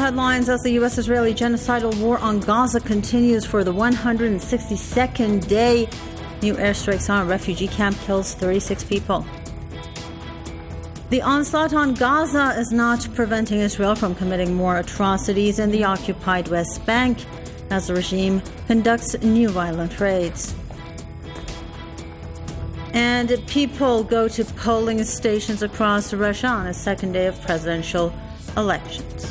headlines as the U.S.-Israeli genocidal war on Gaza continues for the 162nd day. New airstrikes on a refugee camp kills 36 people. The onslaught on Gaza is not preventing Israel from committing more atrocities in the occupied West Bank as the regime conducts new violent raids. And people go to polling stations across Russia on a second day of presidential elections.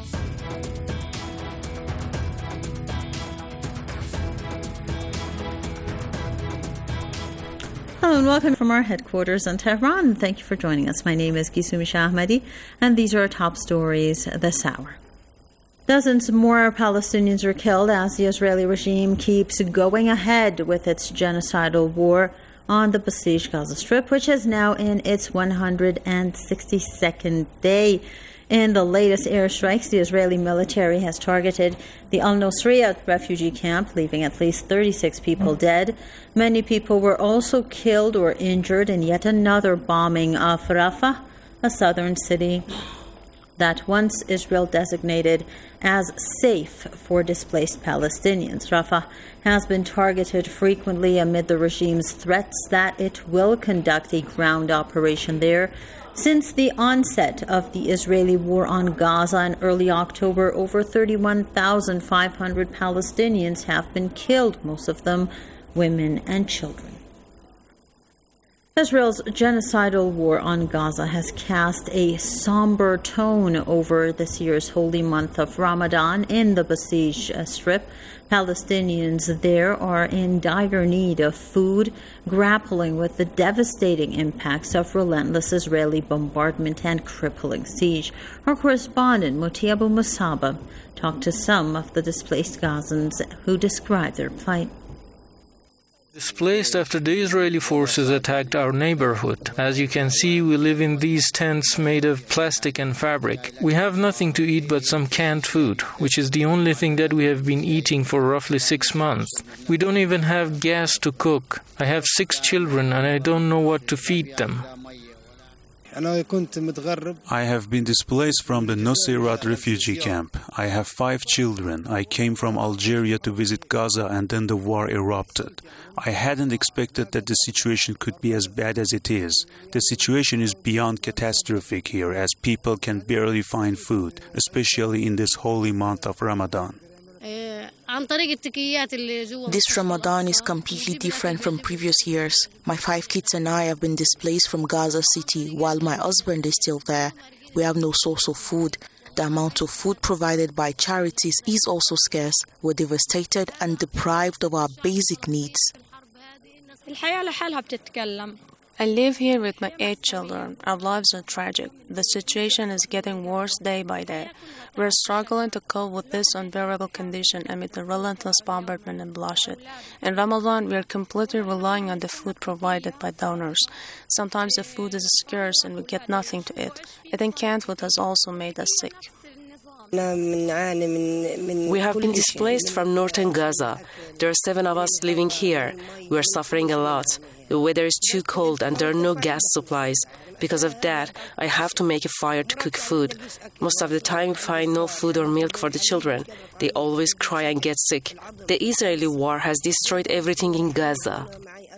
Hello and welcome from our headquarters in Tehran. Thank you for joining us. My name is Gisumi Shahmadi, and these are our top stories this hour. Dozens more Palestinians are killed as the Israeli regime keeps going ahead with its genocidal war on the besieged Gaza Strip, which is now in its 162nd day. In the latest airstrikes, the Israeli military has targeted the Al-Nusriya refugee camp, leaving at least 36 people dead. Many people were also killed or injured in yet another bombing of Rafah, a southern city that once Israel designated as safe for displaced Palestinians. Rafah has been targeted frequently amid the regime's threats that it will conduct a ground operation there. Since the onset of the Israeli war on Gaza in early October, over 31,500 Palestinians have been killed, most of them women and children. Israel's genocidal war on Gaza has cast a somber tone over this year's holy month of Ramadan in the besieged Strip. Palestinians there are in dire need of food, grappling with the devastating impacts of relentless Israeli bombardment and crippling siege. Our correspondent, Moti Abu Musaba, talked to some of the displaced Gazans who described their plight. Displaced after the Israeli forces attacked our neighborhood. As you can see, we live in these tents made of plastic and fabric. We have nothing to eat but some canned food, which is the only thing that we have been eating for roughly 6 months. We don't even have gas to cook. I have 6 children and I don't know what to feed them. I have been displaced from the Nuseirat refugee camp. I have 5 children. I came from Algeria to visit Gaza and then the war erupted. I hadn't expected that the situation could be as bad as it is. The situation is beyond catastrophic here as people can barely find food, especially in this holy month of Ramadan. This Ramadan is completely different from previous years. My 5 kids and I have been displaced from Gaza City while my husband is still there. We have no source of food. The amount of food provided by charities is also scarce. We're devastated and deprived of our basic needs. I live here with my 8 children. Our lives are tragic. The situation is getting worse day by day. We're struggling to cope with this unbearable condition amid the relentless bombardment and bloodshed. In Ramadan, we are completely relying on the food provided by donors. Sometimes the food is scarce and we get nothing to eat. Eating canned food has also made us sick. We have been displaced from northern Gaza. There are 7 of us living here. We are suffering a lot. The weather is too cold and there are no gas supplies. Because of that, I have to make a fire to cook food. Most of the time, we find no food or milk for the children. They always cry and get sick. The Israeli war has destroyed everything in Gaza.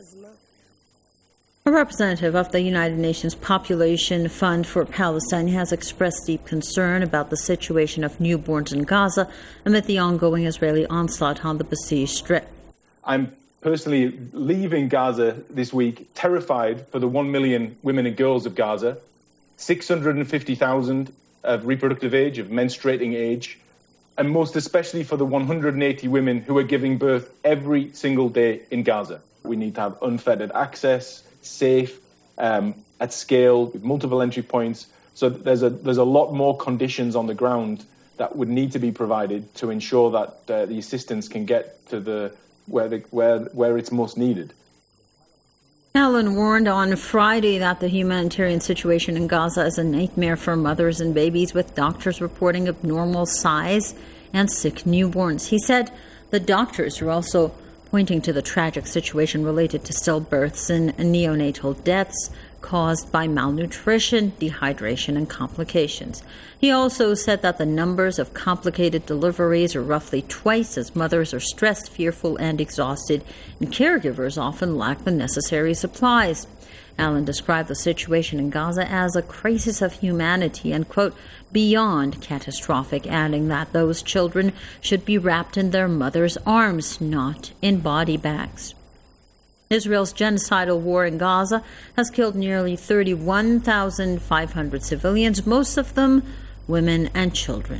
A representative of the United Nations Population Fund for Palestine has expressed deep concern about the situation of newborns in Gaza amid the ongoing Israeli onslaught on the besieged Strip. I'm personally leaving Gaza this week terrified for the 1 million women and girls of Gaza, 650,000 of reproductive age, of menstruating age, and most especially for the 180 women who are giving birth every single day in Gaza. We need to have unfettered access, safe, at scale, with multiple entry points. So there's a lot more conditions on the ground that would need to be provided to ensure that the assistance can get to where it's most needed. Allen warned on Friday that the humanitarian situation in Gaza is a nightmare for mothers and babies, with doctors reporting abnormal size and sick newborns. He said the doctors are also pointing to the tragic situation related to stillbirths and neonatal deaths. caused by malnutrition, dehydration, and complications. He also said that the numbers of complicated deliveries are roughly twice as mothers are stressed, fearful, and exhausted, and caregivers often lack the necessary supplies. Allen described the situation in Gaza as a crisis of humanity and, quote, beyond catastrophic, adding that those children should be wrapped in their mother's arms, not in body bags. Israel's genocidal war in Gaza has killed nearly 31,500 civilians, most of them women and children.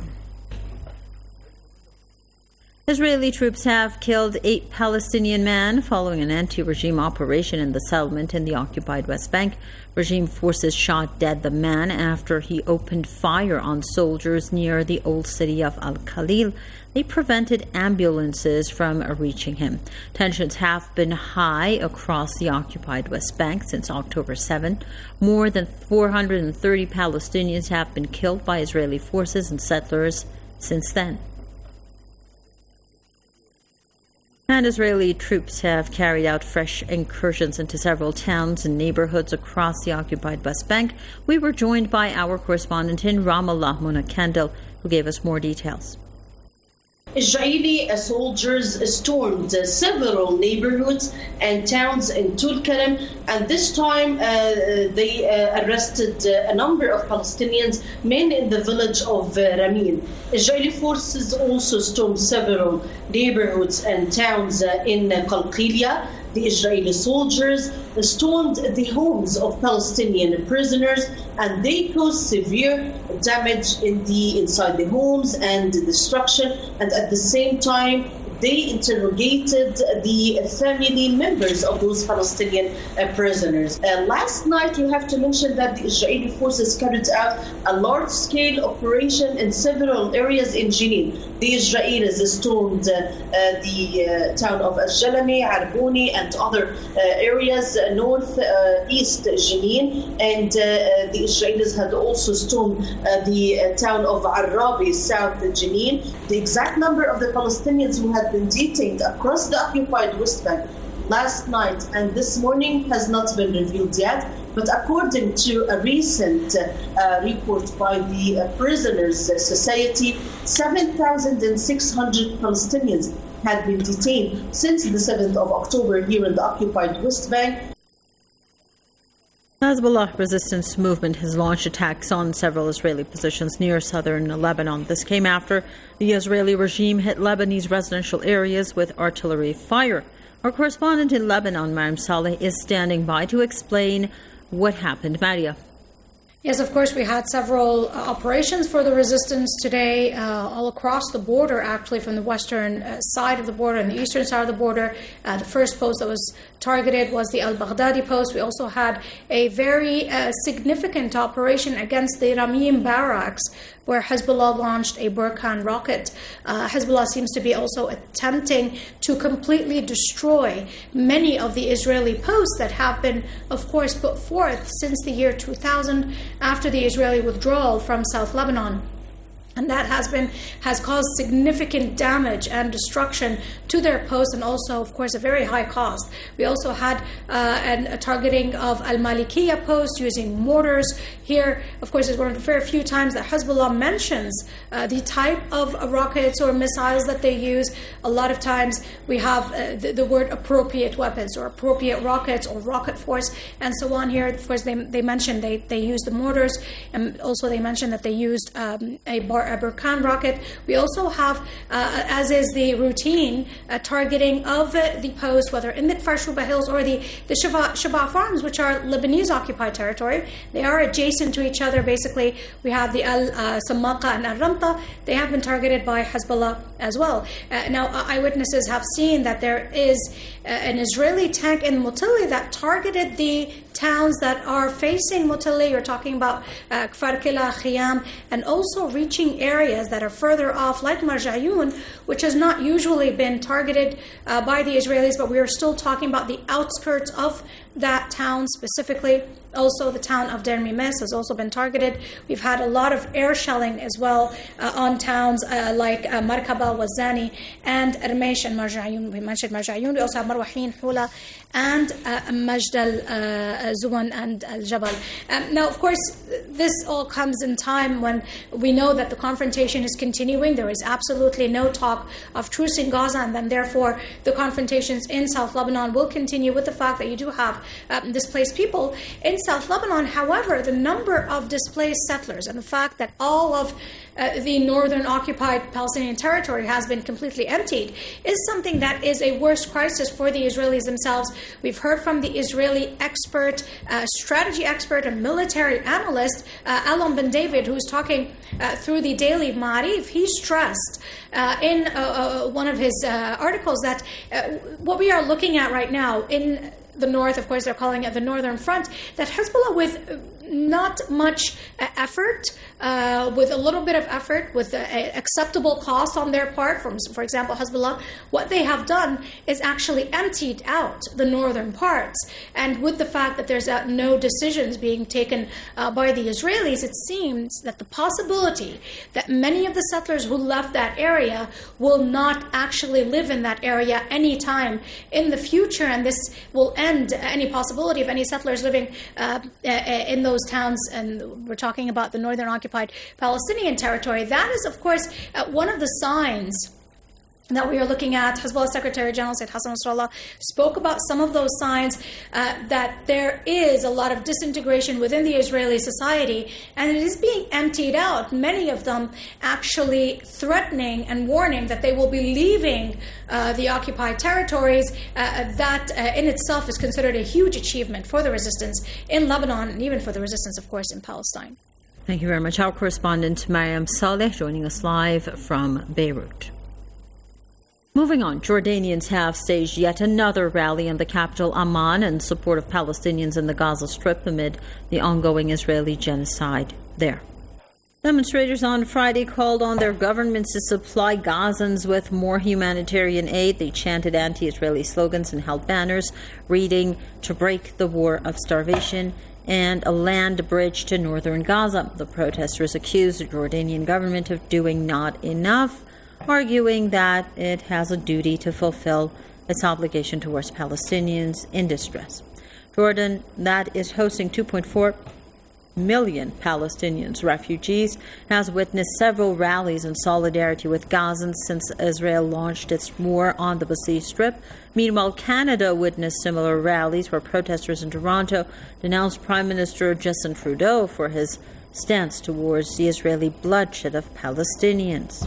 Israeli troops have killed 8 Palestinian men following an anti-regime operation in the settlement in the occupied West Bank. Regime forces shot dead the man after he opened fire on soldiers near the old city of Al-Khalil. They prevented ambulances from reaching him. Tensions have been high across the occupied West Bank since October 7. More than 430 Palestinians have been killed by Israeli forces and settlers since then. And Israeli troops have carried out fresh incursions into several towns and neighborhoods across the occupied West Bank. We were joined by our correspondent in Ramallah, Mona Kendall, who gave us more details. Israeli soldiers stormed several neighborhoods and towns in Tulkarem, and this time they arrested a number of Palestinians, mainly in the village of Ramin. Israeli forces also stormed several neighborhoods and towns in Qalqilia. The Israeli soldiers stormed the homes of Palestinian prisoners, and they caused severe damage inside the homes and destruction. And at the same time, they interrogated the family members of those Palestinian prisoners. Last night, you have to mention that the Israeli forces carried out a large-scale operation in several areas in Jenin. The Israelis stormed the town of Al-Jalami, Arboni, and other areas north-east Jenin, and the Israelis had also stormed the town of Arabi, south Jenin. The exact number of the Palestinians who had been detained across the occupied West Bank last night and this morning has not been revealed yet, but according to a recent report by the Prisoners Society, 7,600 Palestinians had been detained since the 7th of October here in the occupied West Bank. Hezbollah resistance movement has launched attacks on several Israeli positions near southern Lebanon. This came after the Israeli regime hit Lebanese residential areas with artillery fire. Our correspondent in Lebanon, Mariam Saleh, is standing by to explain what happened. Maria. Yes, of course, we had several operations for the resistance today all across the border, actually, from the western side of the border and the eastern side of the border. The first post that was targeted was the Al-Baghdadi post. We also had a very significant operation against the Ramim barracks, where Hezbollah launched a Burkan rocket. Hezbollah seems to be also attempting to completely destroy many of the Israeli posts that have been, of course, put forth since the year 2000 after the Israeli withdrawal from South Lebanon. And that has caused significant damage and destruction to their posts, and also, of course, a very high cost. We also had a targeting of Al-Malikiya post using mortars. Here, of course, is one of the very few times that Hezbollah mentions the type of rockets or missiles that they use. A lot of times we have the word appropriate weapons or appropriate rockets or rocket force and so on. Here, of course, they mentioned they used the mortars, and also they mentioned that they used a Burkan rocket. We also have, as is the routine, targeting of the post, whether in the Farshuba Hills or the Shaba Farms, which are Lebanese occupied territory. They are adjacent to each other. Basically, we have the Al-Samaqa and Al-Ramta. They have been targeted by Hezbollah as well. Now, eyewitnesses have seen that there is an Israeli tank in Mutili that targeted the towns that are facing Mutili. You're talking about Kfar Kila, Khiyam, and also reaching areas that are further off, like Marjayun, which has not usually been targeted by the Israelis, but we are still talking about the outskirts of that town specifically. Also, the town of Deir Mimes has also been targeted. We've had a lot of air shelling as well on towns like Markaba, Wazani, and Ermesh and Marjayoun. We mentioned Marjayoun. We also have Marwahin, Hula, and Majd al-Zuwan and al-Jabal. Now, of course, this all comes in time when we know that the confrontation is continuing. There is absolutely no talk of truce in Gaza, and then therefore the confrontations in South Lebanon will continue with the fact that you do have displaced people in South Lebanon. However, the number of displaced settlers and the fact that all of the northern occupied Palestinian territory has been completely emptied is something that is a worse crisis for the Israelis themselves. We've heard from the Israeli expert, strategy expert and military analyst, Alon Ben David, who's talking through the daily Ma'arif. He stressed in one of his articles that what we are looking at right now in the north, of course, they're calling it the Northern Front, that Hezbollah, with not much effort, with a little bit of effort, with acceptable costs on their part, from, for example, Hezbollah, what they have done is actually emptied out the northern parts. And with the fact that there's no decisions being taken by the Israelis, it seems that the possibility that many of the settlers who left that area will not actually live in that area anytime in the future, and this will end any possibility of any settlers living in those towns. And we're talking about the northern occupied Palestinian territory. That is, of course, one of the signs that we are looking at. Hezbollah Secretary General Sayyid Hassan Nasrallah spoke about some of those signs that there is a lot of disintegration within the Israeli society, and it is being emptied out, many of them actually threatening and warning that they will be leaving the occupied territories. That in itself is considered a huge achievement for the resistance in Lebanon, and even for the resistance, of course, in Palestine. Thank you very much. Our correspondent Mariam Saleh joining us live from Beirut. Moving on, Jordanians have staged yet another rally in the capital Amman in support of Palestinians in the Gaza Strip amid the ongoing Israeli genocide there. Demonstrators on Friday called on their governments to supply Gazans with more humanitarian aid. They chanted anti-Israeli slogans and held banners reading "To break the war of starvation" and "a land bridge to northern Gaza." The protesters accused the Jordanian government of doing not enough, arguing that it has a duty to fulfill its obligation towards Palestinians in distress. Jordan, that is hosting 2.4 million Palestinians, refugees, has witnessed several rallies in solidarity with Gazans since Israel launched its war on the besieged Strip. Meanwhile, Canada witnessed similar rallies where protesters in Toronto denounced Prime Minister Justin Trudeau for his stance towards the Israeli bloodshed of Palestinians.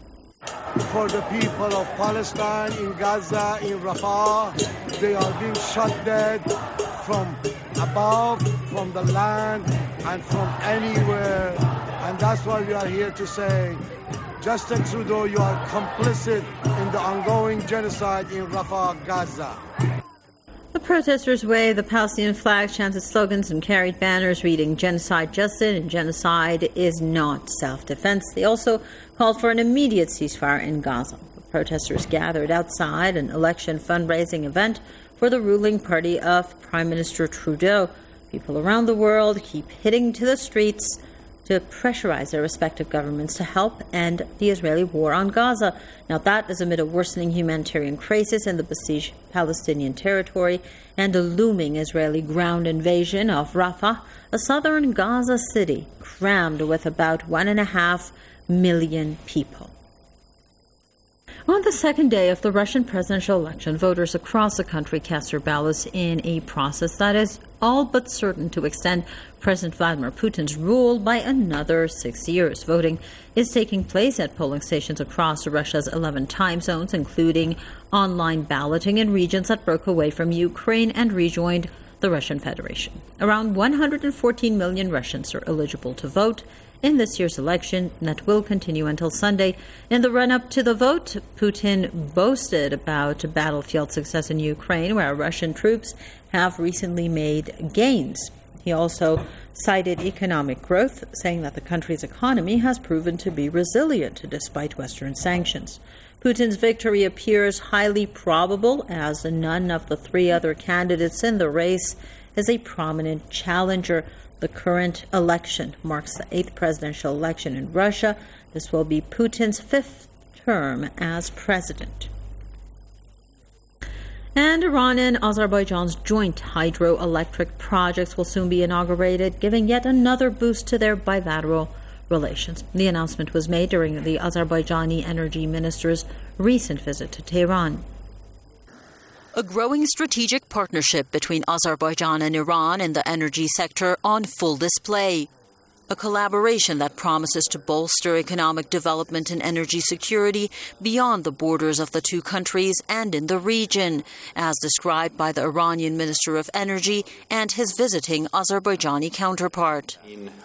For the people of Palestine in Gaza, in Rafah, they are being shot dead from above, from the land, and from anywhere. And that's why we are here to say, Justin Trudeau, you are complicit in the ongoing genocide in Rafah, Gaza. The protesters waved the Palestinian flag, chanted slogans, and carried banners reading "Genocide Justin" and "Genocide is not self-defense." They also called for an immediate ceasefire in Gaza. The protesters gathered outside an election fundraising event for the ruling party of Prime Minister Trudeau. People around the world keep hitting to the streets to pressurize their respective governments to help end the Israeli war on Gaza. Now, that is amid a worsening humanitarian crisis in the besieged Palestinian territory and a looming Israeli ground invasion of Rafah, a southern Gaza city crammed with about 1.5 million people. On the second day of the Russian presidential election, voters across the country cast their ballots in a process that is all but certain to extend President Vladimir Putin's rule by another 6 years. Voting is taking place at polling stations across Russia's 11 time zones, including online balloting in regions that broke away from Ukraine and rejoined the Russian Federation. Around 114 million Russians are eligible to vote in this year's election, and that will continue until Sunday. In the run-up to the vote, Putin boasted about battlefield success in Ukraine, where Russian troops have recently made gains. He also cited economic growth, saying that the country's economy has proven to be resilient despite Western sanctions. Putin's victory appears highly probable, as none of the three other candidates in the race is a prominent challenger. The current election marks the 8th presidential election in Russia. This will be Putin's 5th term as president. And Iran and Azerbaijan's joint hydroelectric projects will soon be inaugurated, giving yet another boost to their bilateral relations. The announcement was made during the Azerbaijani energy minister's recent visit to Tehran. A growing strategic partnership between Azerbaijan and Iran in the energy sector on full display. A collaboration that promises to bolster economic development and energy security beyond the borders of the two countries and in the region, as described by the Iranian Minister of Energy and his visiting Azerbaijani counterpart.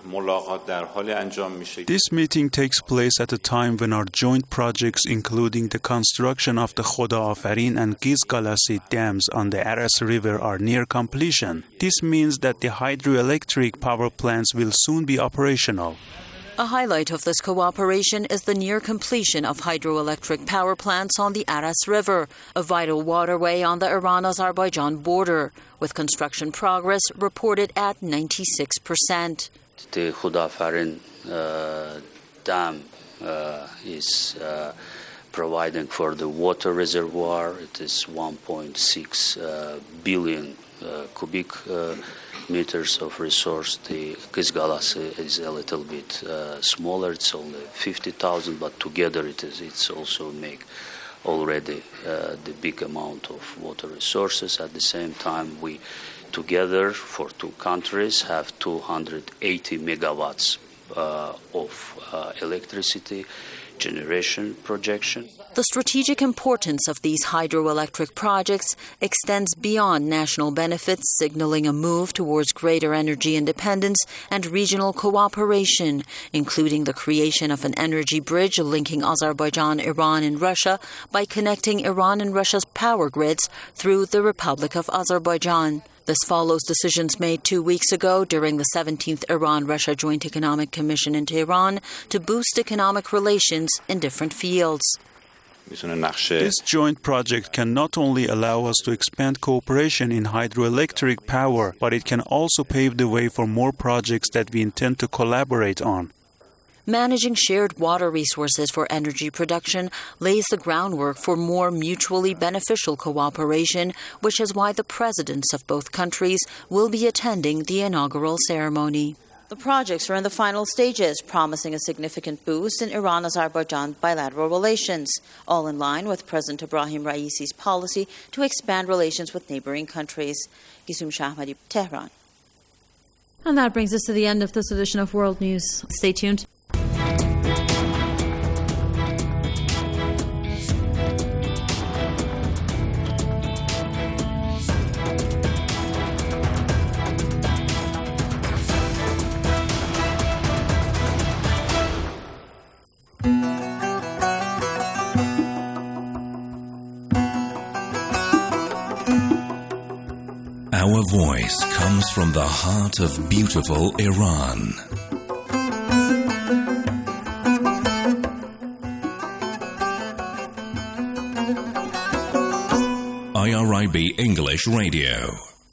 This meeting takes place at a time when our joint projects, including the construction of the Khoda Afarin and Giz-Galasi dams on the Aras River, are near completion. This means that the hydroelectric power plants will soon be operational. A highlight of this cooperation is the near completion of hydroelectric power plants on the Aras River, a vital waterway on the Iran-Azerbaijan border, with construction progress reported at 96%. The Khoda Afarin dam is providing for the water reservoir. It is 1.6 billion cubic meters of resource. The Giz-Galasi is a little bit smaller. It's only 50,000, but together it's also make already the big amount of water resources. At the same time, we together for two countries have 280 megawatts of electricity generation projection. The strategic importance of these hydroelectric projects extends beyond national benefits, signaling a move towards greater energy independence and regional cooperation, including the creation of an energy bridge linking Azerbaijan, Iran, and Russia by connecting Iran and Russia's power grids through the Republic of Azerbaijan. This follows decisions made 2 weeks ago during the 17th Iran-Russia Joint Economic Commission in Tehran to boost economic relations in different fields. This joint project can not only allow us to expand cooperation in hydroelectric power, but it can also pave the way for more projects that we intend to collaborate on. Managing shared water resources for energy production lays the groundwork for more mutually beneficial cooperation, which is why the presidents of both countries will be attending the inaugural ceremony. The projects are in the final stages, promising a significant boost in Iran-Azerbaijan bilateral relations, all in line with President Ebrahim Raisi's policy to expand relations with neighboring countries. Yusum Shahmadi, Tehran. And that brings us to the end of this edition of World News. Stay tuned. Our voice comes from the heart of beautiful Iran. IRIB English Radio.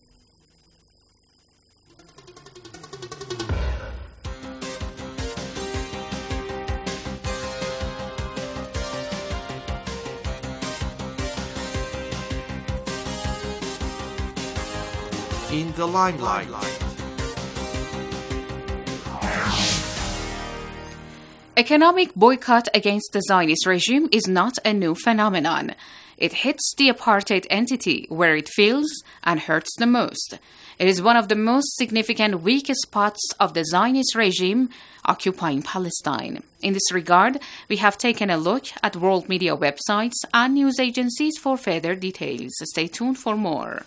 In the limelight. Economic boycott against the Zionist regime is not a new phenomenon. It hits the apartheid entity where it feels and hurts the most. It is one of the most significant weak spots of the Zionist regime occupying Palestine. In this regard, we have taken a look at world media websites and news agencies for further details. Stay tuned for more.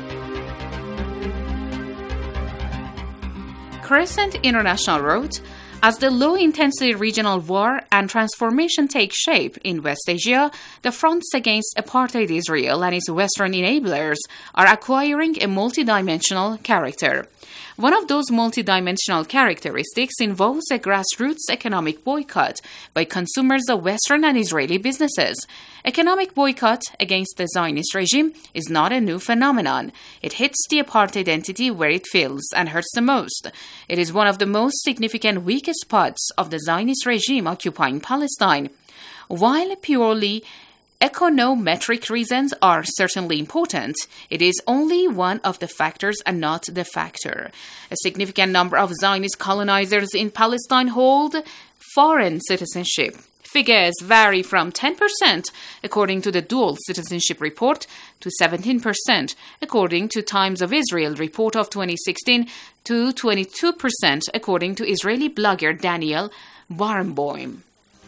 Crescent International wrote, As the low-intensity regional war and transformation take shape in West Asia, the fronts against apartheid Israel and its Western enablers are acquiring a multidimensional character. One of those multidimensional characteristics involves a grassroots economic boycott by consumers of Western and Israeli businesses. Economic boycott against the Zionist regime is not a new phenomenon. It hits the apartheid entity where it feels and hurts the most. It is one of the most significant weakest spots of the Zionist regime occupying Palestine. While purely econometric reasons are certainly important, it is only one of the factors and not the factor. A significant number of Zionist colonizers in Palestine hold foreign citizenship. Figures vary from 10%, according to the Dual Citizenship Report, to 17%, according to Times of Israel report of 2016, to 22%, according to Israeli blogger Daniel Barenboim.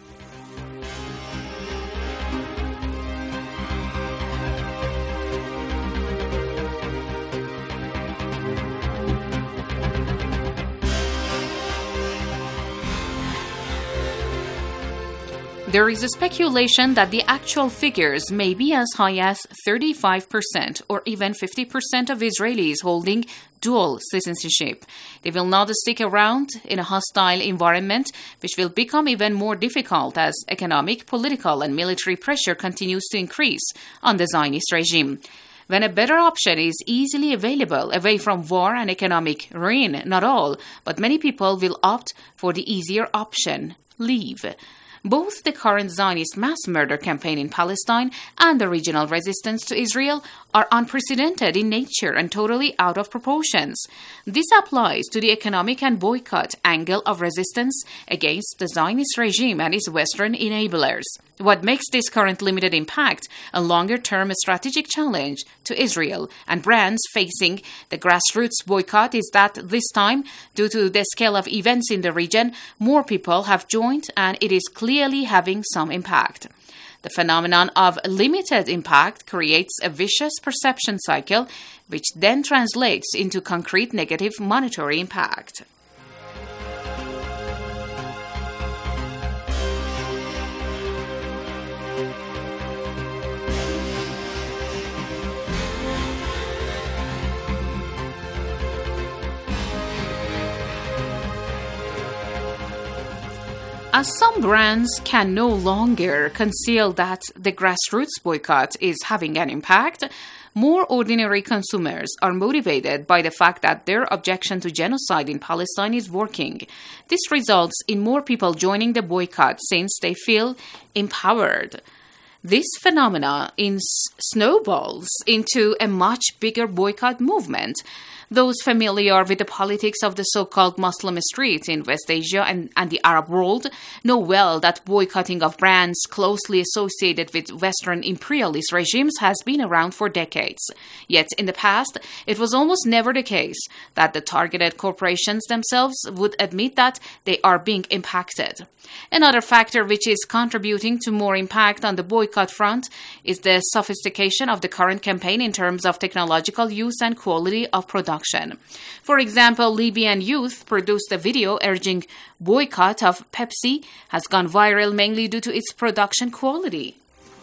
There is a speculation that the actual figures may be as high as 35% or even 50% of Israelis holding dual citizenship. They will not stick around in a hostile environment, which will become even more difficult as economic, political, and military pressure continues to increase on the Zionist regime. When a better option is easily available away from war and economic ruin, not all, but many people will opt for the easier option, leave. Both the current Zionist mass murder campaign in Palestine and the regional resistance to Israel are unprecedented in nature and totally out of proportions. This applies to the economic and boycott angle of resistance against the Zionist regime and its Western enablers. What makes this current limited impact a longer-term strategic challenge to Israel and brands facing the grassroots boycott is that this time, due to the scale of events in the region, more people have joined and it is clearly having some impact. The phenomenon of limited impact creates a vicious perception cycle, which then translates into concrete negative monetary impact. As some brands can no longer conceal that the grassroots boycott is having an impact, more ordinary consumers are motivated by the fact that their objection to genocide in Palestine is working. This results in more people joining the boycott since they feel empowered. This phenomena snowballs into a much bigger boycott movement. Those familiar with the politics of the so-called Muslim street in West Asia and the Arab world know well that boycotting of brands closely associated with Western imperialist regimes has been around for decades. Yet in the past, it was almost never the case that the targeted corporations themselves would admit that they are being impacted. Another factor which is contributing to more impact on the boycott front is the sophistication of the current campaign in terms of technological use and quality of production. For example, Libyan youth produced a video urging boycott of Pepsi has gone viral mainly due to its production quality.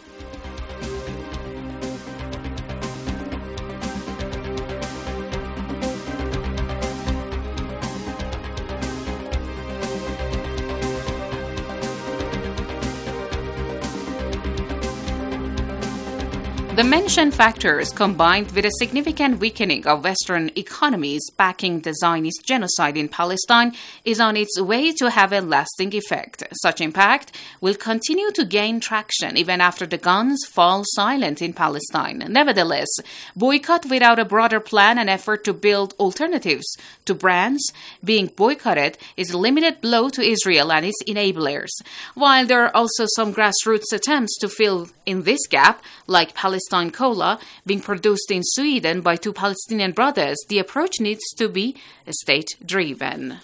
The mentioned factors, combined with a significant weakening of Western economies backing the Zionist genocide in Palestine, is on its way to have a lasting effect. Such impact will continue to gain traction even after the guns fall silent in Palestine. Nevertheless, boycott without a broader plan and effort to build alternatives to brands being boycotted is a limited blow to Israel and its enablers. While there are also some grassroots attempts to fill in this gap, like Palestine Cola being produced in Sweden by two Palestinian brothers, the approach needs to be state-driven.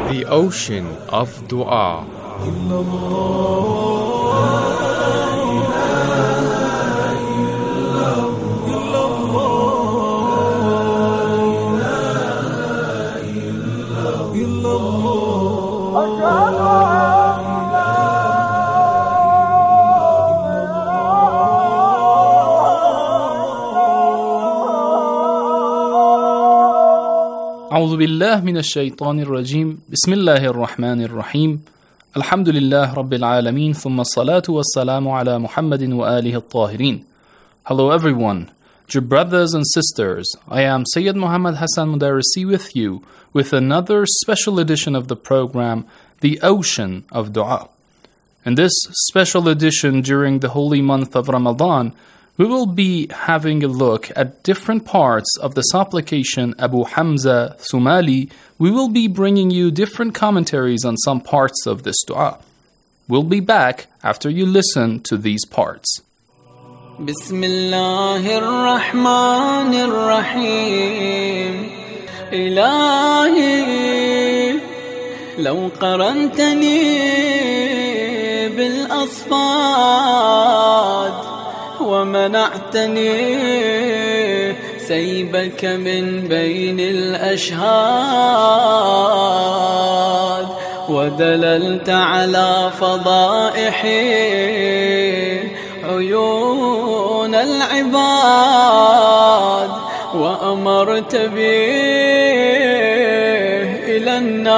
the ocean of dua. أعوذ بالله من الشيطان الرجيم بسم الله الرحمن الرحيم الحمد لله رب العالمين ثم الصلاة والسلام على محمد وآله الطاهرين. Hello everyone, dear brothers and sisters, I am Sayyid Muhammad Hassan Mudarrisi with you with another special edition of the program, The Ocean of Dua. In this special edition during the holy month of Ramadan, we will be having a look at different parts of the supplication Abu Hamza Thumali. We will be bringing you different commentaries on some parts of this dua. We'll be back after you listen to these parts. Bismillahir Rahmanir Rahim. Ilahi, law qarantani bil asfad ومنعتني سيبك من بين الأشهاد ودللت على فضائحي عيون العباد وأمرت بي إلى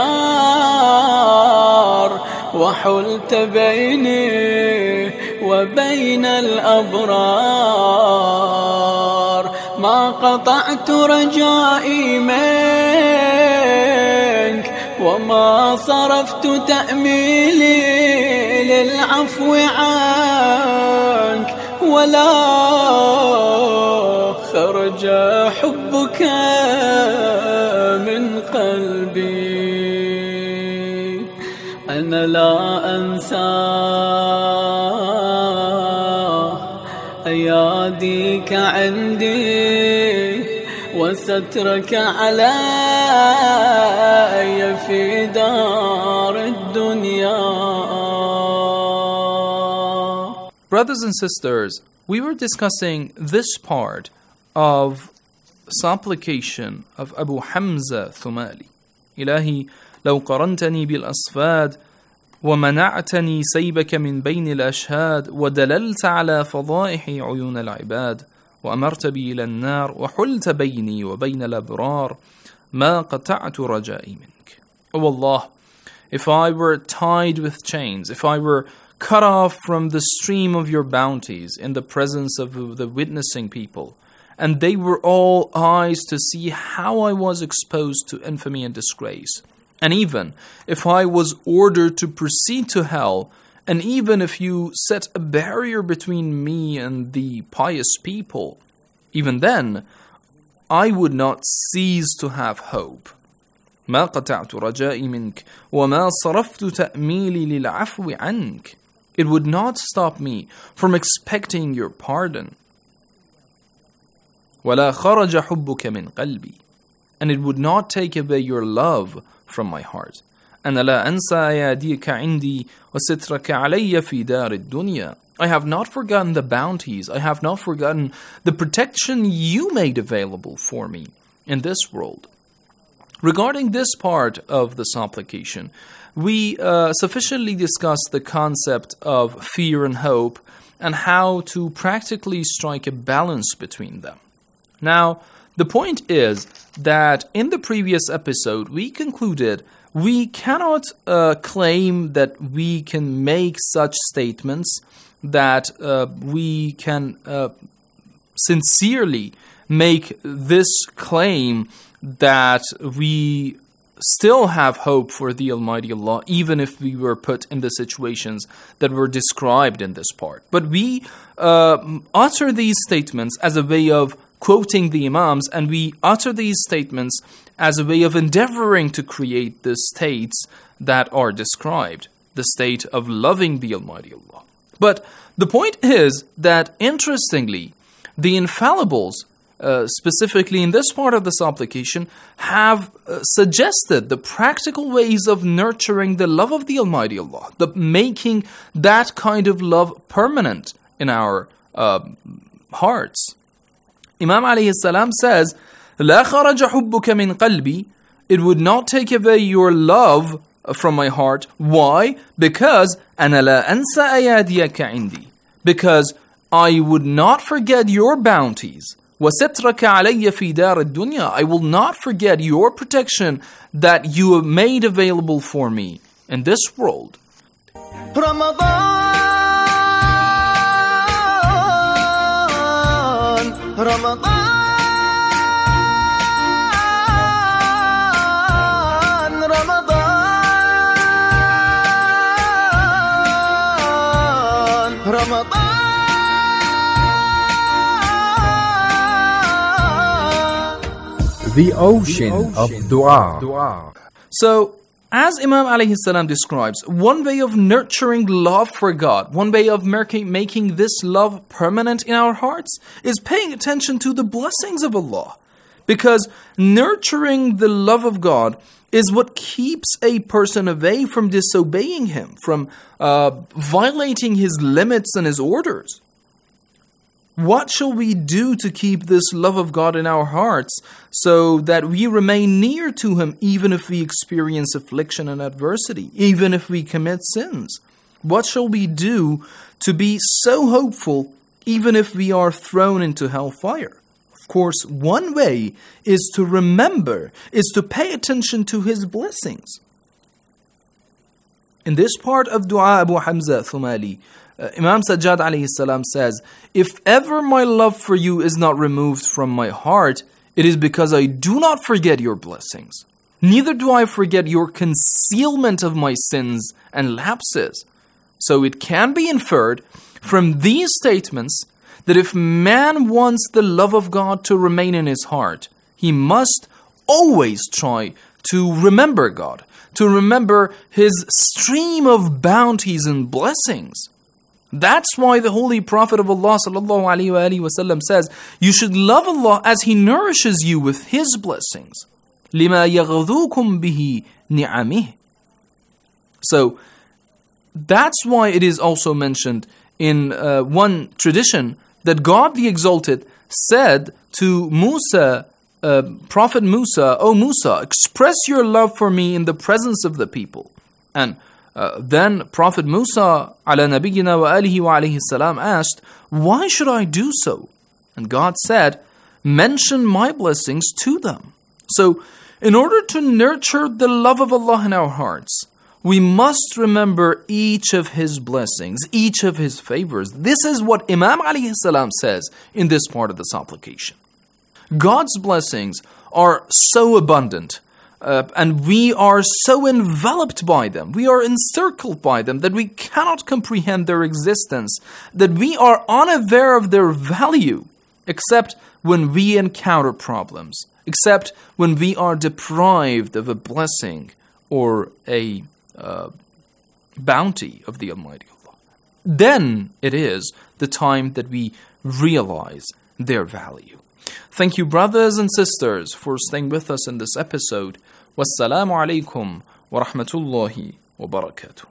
النار وحلت بيني وبين الأبرار ما قطعت رجائي منك وما صرفت تأميلي للعفو عنك ولا خرج حبك من قلبي أنا لا أنسى أياديك عندي وسترك علي في دار الدنيا. Brothers and sisters, we were discussing this part of supplication of Abu Hamza Thumali. إلهي لو قرنتني بالأصفاد ومنعتني سيبك من بين الأشهاد ودللت على فضائح عيون العباد وأمرت بي إلى النار وحلت بيني وبين الأبرار ما قطعت رجائي منك. Oh Allah, if I were tied with chains, if I were cut off from the stream of your bounties in the presence of the witnessing people, and they were all eyes to see how I was exposed to infamy and disgrace, and even if I was ordered to proceed to hell, and even if you set a barrier between me and the pious people, even then, I would not cease to have hope. ما قطعت رجائي منك وما صرفت تأميلي للعفو عنك. It would not stop me from expecting your pardon. ولا خرج حبك من قلبي. And it would not take away your love from my heart. أنا لا أنسى أياديك عندي وسترك علي في دار الدنيا. I have not forgotten the bounties. I have not forgotten the protection you made available for me in this world. Regarding this part of the supplication, we sufficiently discussed the concept of fear and hope and how to practically strike a balance between them. Now, the point is that in the previous episode, we concluded we cannot claim that we can make such statements, that we can sincerely make this claim that we still have hope for the Almighty Allah, even if we were put in the situations that were described in this part. But we utter these statements as a way of quoting the Imams, and we utter these statements as a way of endeavoring to create the states that are described, the state of loving the Almighty Allah. But the point is that, interestingly, the infallibles specifically in this part of the supplication, have suggested the practical ways of nurturing the love of the Almighty Allah, making that kind of love permanent in our hearts. Imam alayhi salam says, لا خرج حبك من قلبي. It would not take away your love from my heart. Why? Because أنا لا أنسى أياديك عندي. Because I would not forget your bounties. وسترك علي في دار الدنيا. I will not forget your protection that you have made available for me in this world. Ramadan. The ocean of dua. So, as Imam alayhi salam describes, one way of nurturing love for God, one way of making this love permanent in our hearts, is paying attention to the blessings of Allah. Because nurturing the love of God is what keeps a person away from disobeying Him, from violating His limits and His orders. What shall we do to keep this love of God in our hearts so that we remain near to Him even if we experience affliction and adversity, even if we commit sins? What shall we do to be so hopeful even if we are thrown into hellfire? Of course, one way is to remember, is to pay attention to His blessings. In this part of Dua Abu Hamza Thumali, Imam Sajjad alayhi salam says, if ever my love for you is not removed from my heart, it is because I do not forget your blessings. Neither do I forget your concealment of my sins and lapses. So it can be inferred from these statements that if man wants the love of God to remain in his heart, he must always try to remember God, to remember His stream of bounties and blessings. That's why the Holy Prophet of Allah ﷺ says, you should love Allah as He nourishes you with His blessings. لِمَا يَغْذُوكُمْ بِهِ نِعَمِهِ. So, that's why it is also mentioned in one tradition that God the Exalted said to Musa, Prophet Musa, O Musa, express your love for me in the presence of the people. And then Prophet Musa ala nabiyyina wa alihi wa alayhi salam asked, why should I do so? And God said, mention my blessings to them. So, in order to nurture the love of Allah in our hearts, we must remember each of His blessings, each of His favors. This is what Imam alayhi salam says in this part of the supplication. God's blessings are so abundant, and we are so enveloped by them, we are encircled by them, that we cannot comprehend their existence, that we are unaware of their value, except when we encounter problems, except when we are deprived of a blessing or a bounty of the Almighty Allah. Then it is the time that we realize their value. Thank you, brothers and sisters, for staying with us in this episode. Wassalamu alaikum wa rahmatullahi wa barakatuh.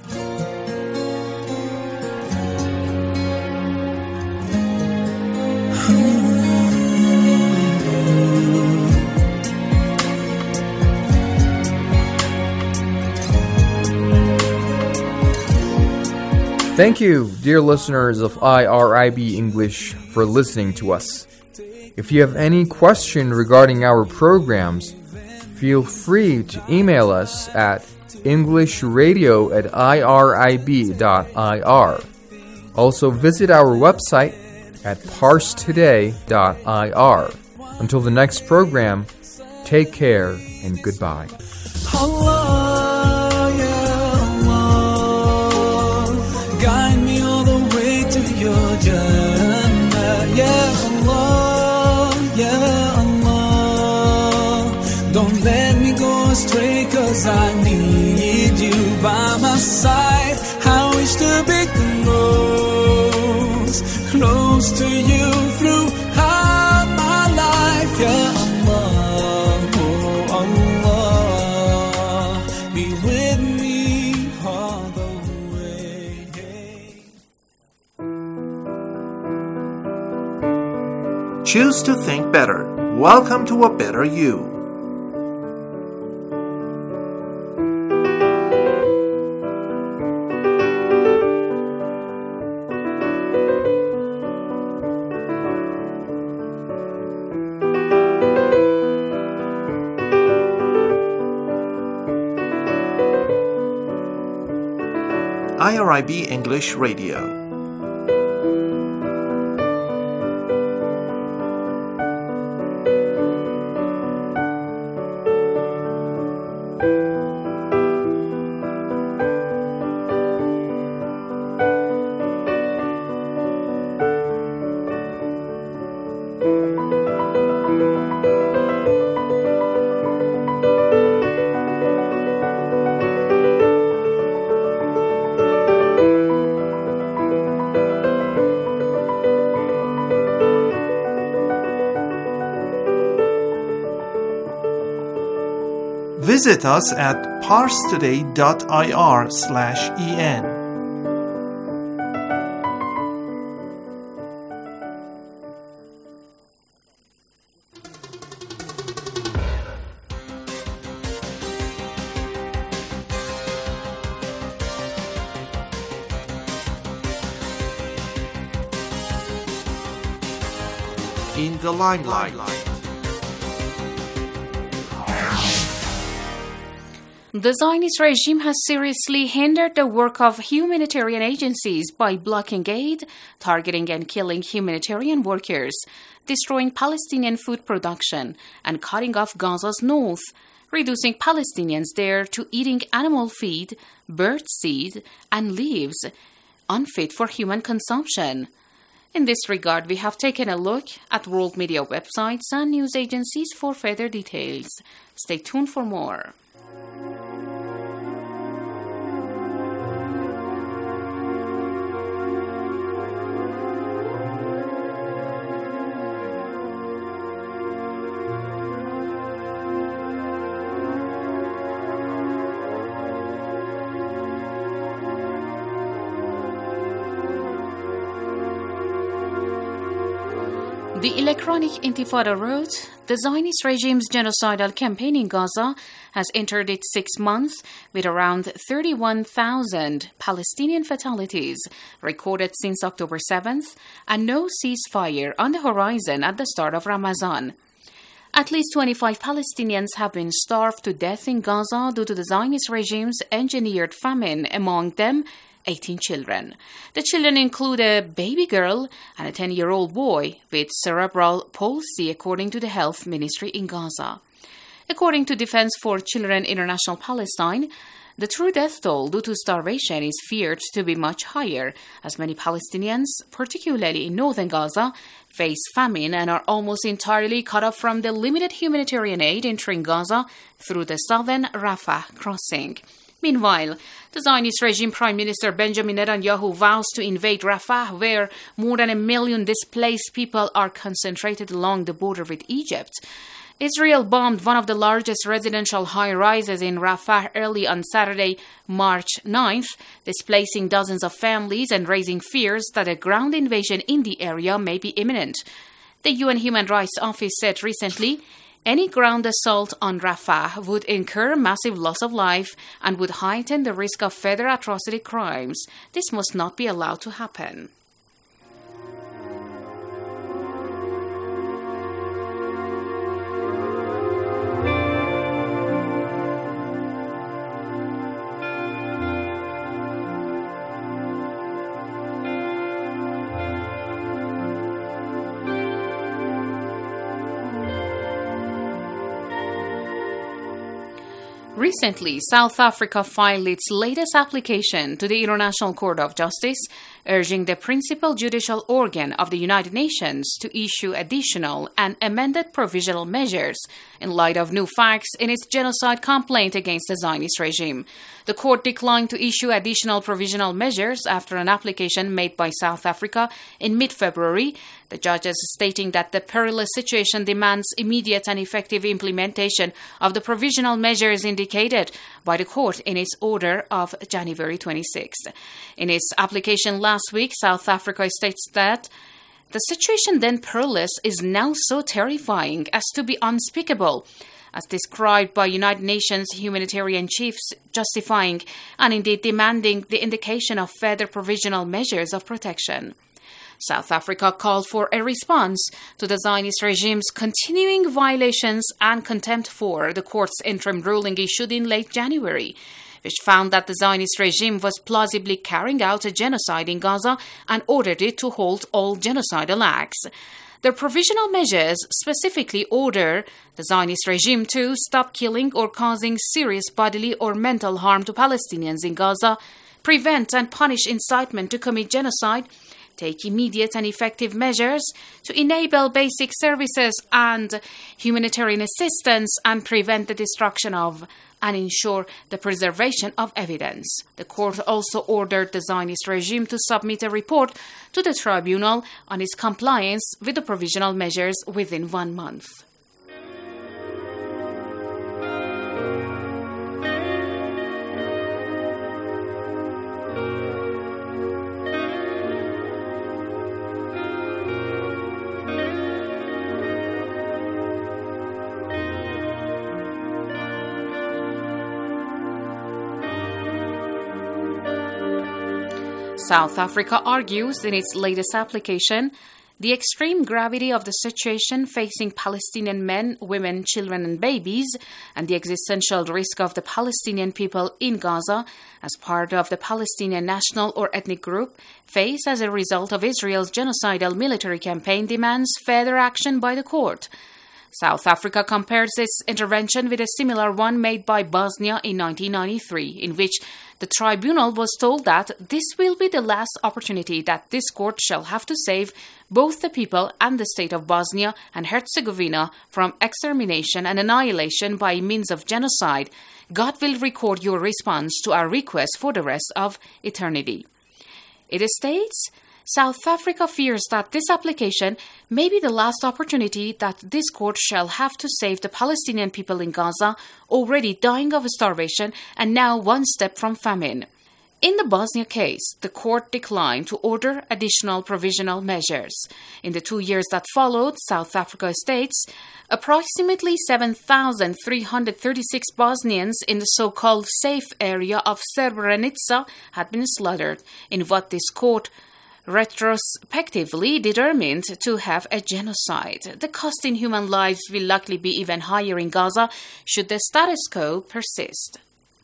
Thank you, dear listeners of IRIB English, for listening to us. If you have any question regarding our programs, feel free to email us at englishradio@irib.ir. Also visit our website at parstoday.ir. Until the next program, take care and goodbye. Allah, yeah, Allah, guide me all the way to your Jannah. Yeah, Allah, yeah, Allah, don't let me go astray, 'cause I need you by my side. I wish to be close to you throughout my Choose to think better. Welcome to a better you. IRIB English Radio. Visit us at parstoday.ir/en. In the limelight. The Zionist regime has seriously hindered the work of humanitarian agencies by blocking aid, targeting and killing humanitarian workers, destroying Palestinian food production, and cutting off Gaza's north, reducing Palestinians there to eating animal feed, bird seed, and leaves, unfit for human consumption. In this regard, we have taken a look at world media websites and news agencies for further details. Stay tuned for more. The Electronic Intifada wrote, the Zionist regime's genocidal campaign in Gaza has entered its 6th month with around 31,000 Palestinian fatalities recorded since October 7th and no ceasefire on the horizon at the start of Ramadan. At least 25 Palestinians have been starved to death in Gaza due to the Zionist regime's engineered famine, among them 18 children. The children include a baby girl and a 10-year-old boy with cerebral palsy, according to the health ministry in Gaza. According to Defense for Children International Palestine, the true death toll due to starvation is feared to be much higher, as many Palestinians, particularly in northern Gaza, face famine and are almost entirely cut off from the limited humanitarian aid entering Gaza through the southern Rafah crossing. Meanwhile, the Zionist regime Prime Minister Benjamin Netanyahu vows to invade Rafah, where more than 1 million displaced people are concentrated along the border with Egypt. Israel bombed one of the largest residential high-rises in Rafah early on Saturday, March 9th, displacing dozens of families and raising fears that a ground invasion in the area may be imminent. The UN Human Rights Office said recently, any ground assault on Rafah would incur massive loss of life and would heighten the risk of further atrocity crimes. This must not be allowed to happen. Recently, South Africa filed its latest application to the International Court of Justice, urging the principal judicial organ of the United Nations to issue additional and amended provisional measures in light of new facts in its genocide complaint against the Zionist regime. The court declined to issue additional provisional measures after an application made by South Africa in mid-February, the judges stating that the perilous situation demands immediate and effective implementation of the provisional measures indicated by the court in its order of January 26th. In its application last week, South Africa states that The situation then perilous is now so terrifying as to be unspeakable, as described by United Nations humanitarian chiefs, justifying and indeed demanding the indication of further provisional measures of protection. South Africa called for a response to the Zionist regime's continuing violations and contempt for the court's interim ruling issued in late January, which found that the Zionist regime was plausibly carrying out a genocide in Gaza and ordered it to halt all genocidal acts. The provisional measures specifically order the Zionist regime to stop killing or causing serious bodily or mental harm to Palestinians in Gaza, prevent and punish incitement to commit genocide, take immediate and effective measures to enable basic services and humanitarian assistance, and prevent the destruction of and ensure the preservation of evidence. The court also ordered the Zionist regime to submit a report to the tribunal on its compliance with the provisional measures within 1 month. South Africa argues in its latest application the extreme gravity of the situation facing Palestinian men, women, children, and babies, and the existential risk of the Palestinian people in Gaza as part of the Palestinian national or ethnic group face as a result of Israel's genocidal military campaign demands further action by the court. South Africa compares its intervention with a similar one made by Bosnia in 1993, in which the tribunal was told that this will be the last opportunity that this court shall have to save both the people and the state of Bosnia and Herzegovina from extermination and annihilation by means of genocide. God will record your response to our request for the rest of eternity. It states, South Africa fears that this application may be the last opportunity that this court shall have to save the Palestinian people in Gaza, already dying of starvation and now one step from famine. In the Bosnia case, the court declined to order additional provisional measures. In the 2 years that followed, South Africa states, approximately 7,336 Bosnians in the so-called safe area of Srebrenica had been slaughtered in what this court retrospectively determined to have a genocide. The cost in human lives will likely be even higher in Gaza should the status quo persist.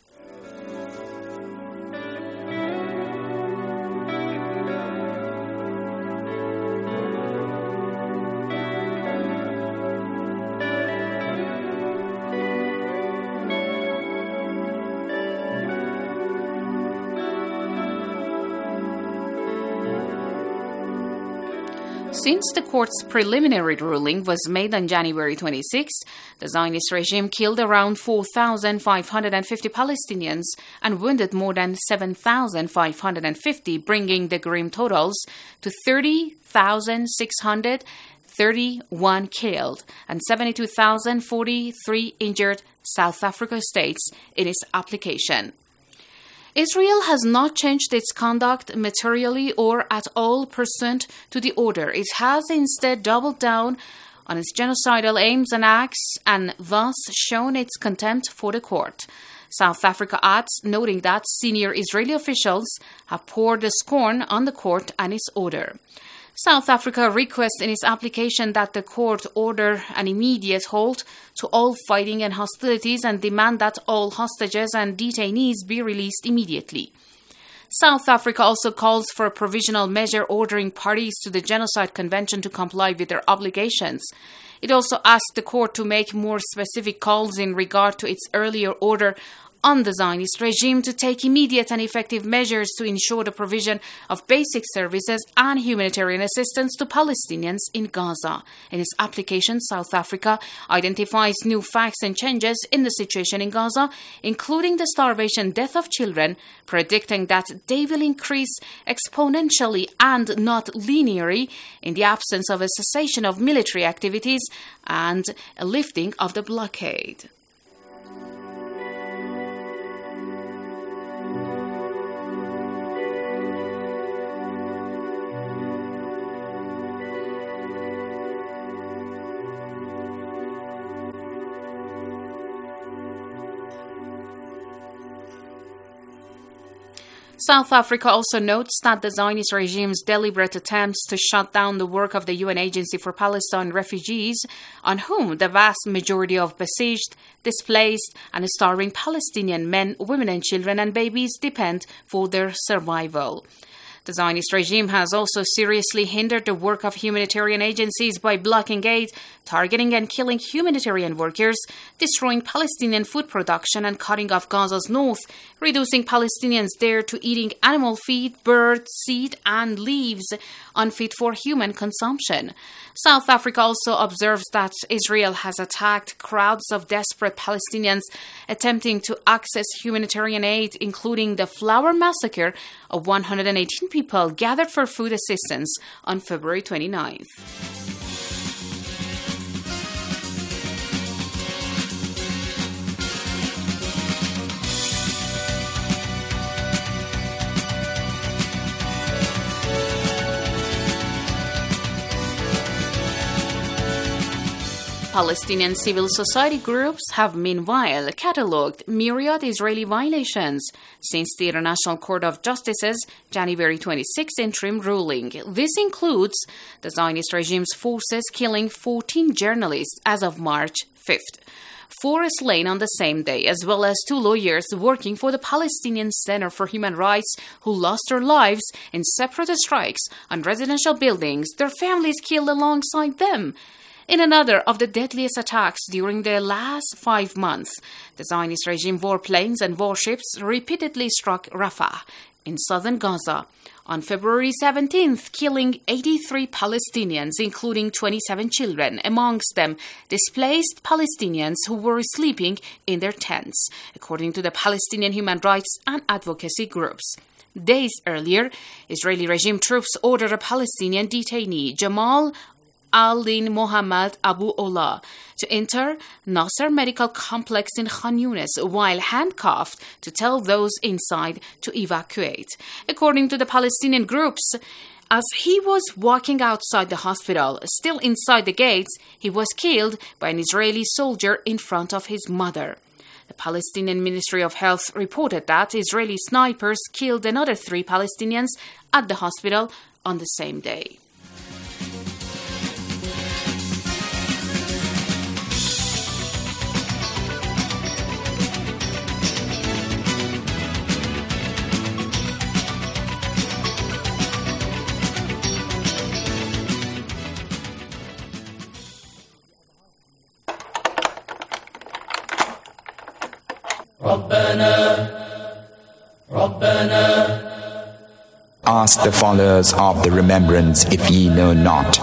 Since the court's preliminary ruling was made on January 26, the Zionist regime killed around 4,550 Palestinians and wounded more than 7,550, bringing the grim totals to 30,631 killed and 72,043 injured, South Africa states in its application. Israel has not changed its conduct materially or at all pursuant to the order. It has instead doubled down on its genocidal aims and acts and thus shown its contempt for the court. South Africa adds, noting that senior Israeli officials have poured scorn on the court and its order. South Africa requests in its application that the court order an immediate halt to all fighting and hostilities and demand that all hostages and detainees be released immediately. South Africa also calls for a provisional measure ordering parties to the Genocide Convention to comply with their obligations. It also asked the court to make more specific calls in regard to its earlier order on the Zionist regime to take immediate and effective measures to ensure the provision of basic services and humanitarian assistance to Palestinians in Gaza. In its application, South Africa identifies new facts and changes in the situation in Gaza, including the starvation death of children, predicting that they will increase exponentially and not linearly in the absence of a cessation of military activities and a lifting of the blockade. South Africa also notes that the Zionist regime's deliberate attempts to shut down the work of the UN Agency for Palestine refugees, on whom the vast majority of besieged, displaced, and starving Palestinian men, women, and children and babies depend for their survival. The Zionist regime has also seriously hindered the work of humanitarian agencies by blocking aid, targeting and killing humanitarian workers, destroying Palestinian food production and cutting off Gaza's north, reducing Palestinians there to eating animal feed, bird, seed, and leaves, unfit for human consumption. South Africa also observes that Israel has attacked crowds of desperate Palestinians attempting to access humanitarian aid, including the flower massacre of 118 people gathered for food assistance on February 29th. Palestinian civil society groups have meanwhile catalogued myriad Israeli violations since the International Court of Justice's January 26 interim ruling. This includes the Zionist regime's forces killing 14 journalists as of March 5th. 4 slain on the same day, as well as 2 lawyers working for the Palestinian Center for Human Rights who lost their lives in separate strikes on residential buildings, their families killed alongside them. In another of the deadliest attacks during the last 5 months, the Zionist regime warplanes and warships repeatedly struck Rafah in southern Gaza on February 17th, killing 83 Palestinians, including 27 children, amongst them displaced Palestinians who were sleeping in their tents, according to the Palestinian human rights and advocacy groups. Days earlier, Israeli regime troops ordered a Palestinian detainee, Jamal Al-Din Mohammed Abu Ola, to enter Nasser Medical Complex in Khan Yunis while handcuffed to tell those inside to evacuate. According to the Palestinian groups, as he was walking outside the hospital, still inside the gates, he was killed by an Israeli soldier in front of his mother. The Palestinian Ministry of Health reported that Israeli snipers killed another 3 Palestinians at the hospital on the same day. Ask the followers of the remembrance if ye know not.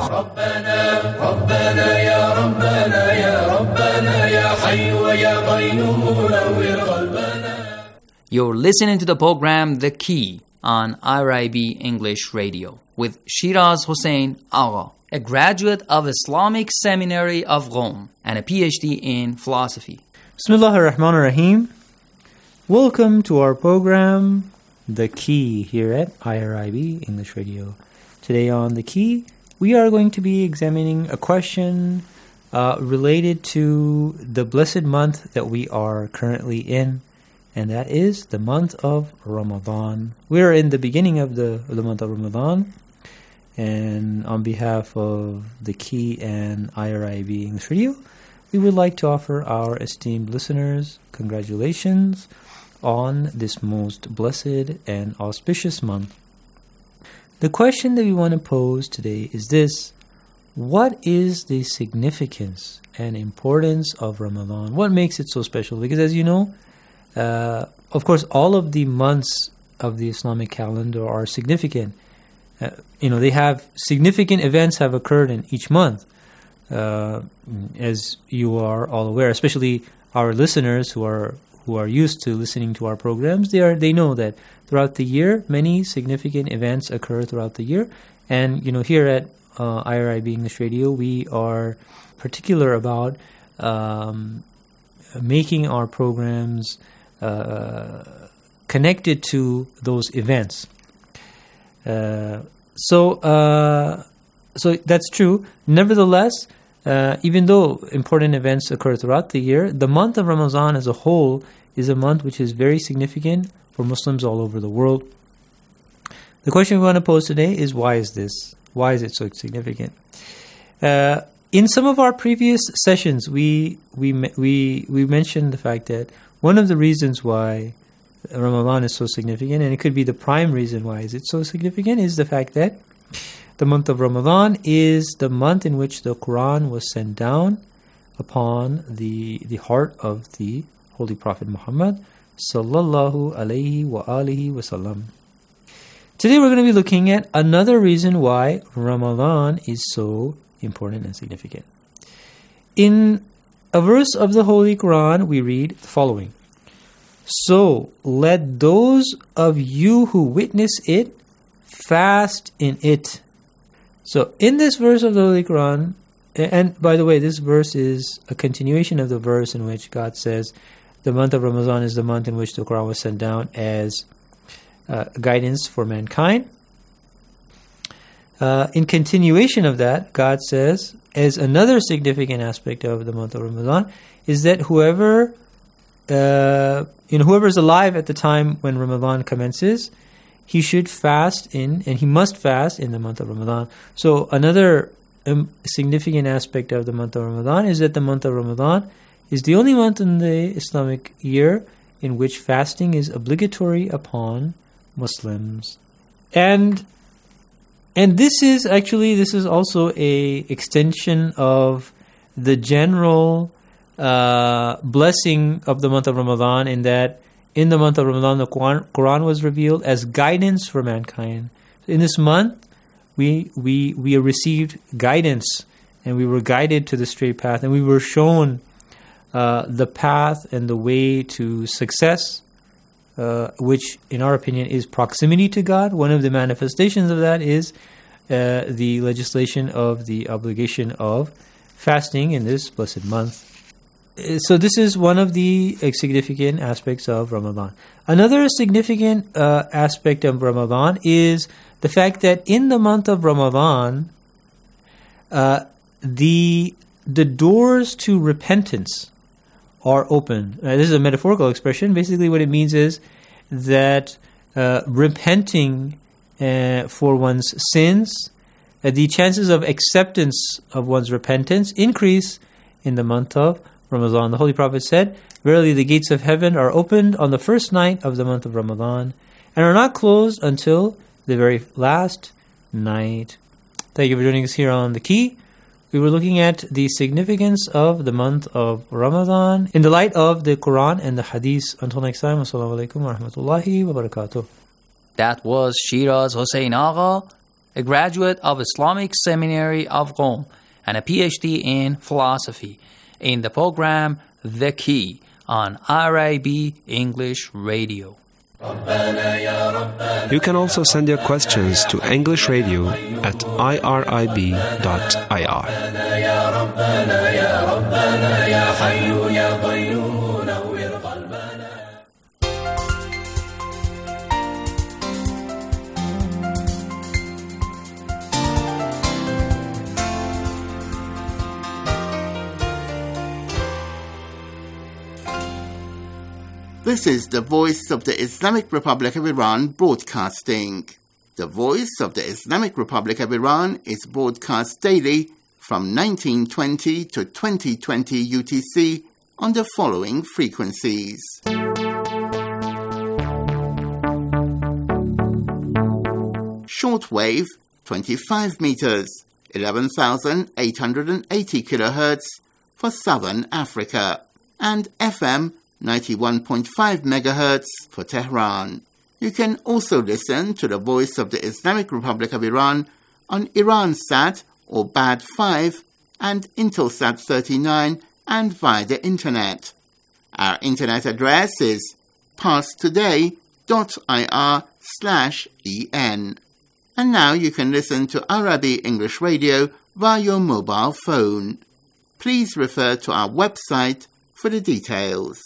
You're listening to the program The Key on IRIB English Radio with Shiraz Hossein Agha, a graduate of Islamic Seminary of Rome and a PhD in philosophy. Bismillah ar-Rahman ar-Rahim. Welcome to our program, The Key, here at IRIB English Radio. Today on The Key, we are going to be examining a question related to the blessed month that we are currently in, and that is the month of Ramadan. We are in the beginning of the month of Ramadan, and on behalf of The Key and IRIB English Radio, we would like to offer our esteemed listeners congratulations on this most blessed and auspicious month. The question that we want to pose today is this: what is the significance and importance of Ramadan? What makes it so special? Because as you know, of course, all of the months of the Islamic calendar are significant. They have significant events have occurred in each month, as you are all aware, especially our listeners who are used to listening to our programs. They know that throughout the year, many significant events occur throughout the year. And, here at IRIB English Radio, we are particular about making our programs connected to those events. So that's true. Nevertheless, even though important events occur throughout the year, the month of Ramadan as a whole is a month which is very significant for Muslims all over the world. The question we want to pose today is, why is this? Why is it so significant? In some of our previous sessions, we mentioned the fact that one of the reasons why Ramadan is so significant, and it could be the prime reason why is it so significant, is the fact that the month of Ramadan is the month in which the Quran was sent down upon the heart of the Holy Prophet Muhammad sallallahu alaihi wa alihi wasallam. Today we're going to be looking at another reason why Ramadan is so important and significant. In a verse of the Holy Quran, we read the following: "So let those of you who witness it fast in it." So in this verse of the Holy Quran, and by the way, this verse is a continuation of the verse in which God says the month of Ramadan is the month in which the Quran was sent down as guidance for mankind. In continuation of that, God says, as another significant aspect of the month of Ramadan, is that whoever is alive at the time when Ramadan commences, he should fast and he must fast in the month of Ramadan. So another significant aspect of the month of Ramadan is that the month of Ramadan is the only month in the Islamic year in which fasting is obligatory upon Muslims. And this is also a extension of the general blessing of the month of Ramadan, in that in the month of Ramadan the Quran was revealed as guidance for mankind. In this month we received guidance, and we were guided to the straight path, and we were shown the path and the way to success, which in our opinion is proximity to God. One of the manifestations of that is the legislation of the obligation of fasting in this blessed month. So this is one of the significant aspects of Ramadan. Another significant aspect of Ramadan is the fact that in the month of Ramadan, the doors to repentance are open. This is a metaphorical expression. Basically what it means is that repenting for one's sins, the chances of acceptance of one's repentance increase in the month of Ramadan. The Holy Prophet said, "Verily the gates of heaven are opened on the first night of the month of Ramadan and are not closed until the very last night." Thank you for joining us here on The Key. We were looking at the significance of the month of Ramadan in the light of the Quran and the Hadith. Until next time, Assalamu alaikum wa rahmatullahi wa barakatuh. That was Shiraz Hossein Agha, a graduate of Islamic Seminary of Qom and a PhD in philosophy, in the program The Key on IRIB English Radio. You can also send your questions to English Radio at irib.ir. This is the Voice of the Islamic Republic of Iran broadcasting. The Voice of the Islamic Republic of Iran is broadcast daily from 1920 to 2020 UTC on the following frequencies. Shortwave 25 meters, 11,880 kilohertz for Southern Africa, and FM 91.5 megahertz for Tehran. You can also listen to the Voice of the Islamic Republic of Iran on Iransat or Bad 5 and Intelsat 39 and via the Internet. Our Internet address is parstoday.ir/en. And now you can listen to IRIB English Radio via your mobile phone. Please refer to our website for the details.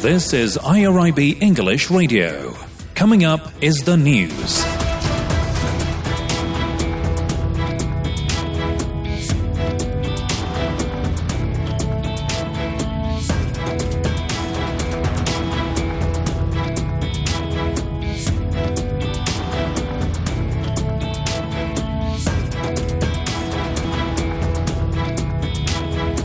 This is IRIB English Radio. Coming up is the news.